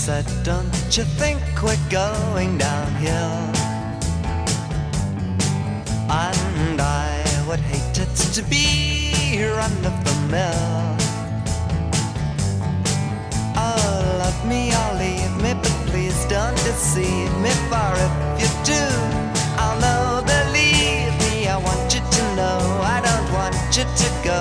said, don't you think we're going downhill? And I would hate it to be run of the mill. Oh, love me or leave me, but please don't deceive me, for if you do, I'll know, believe me, I want you to know I don't want you to go.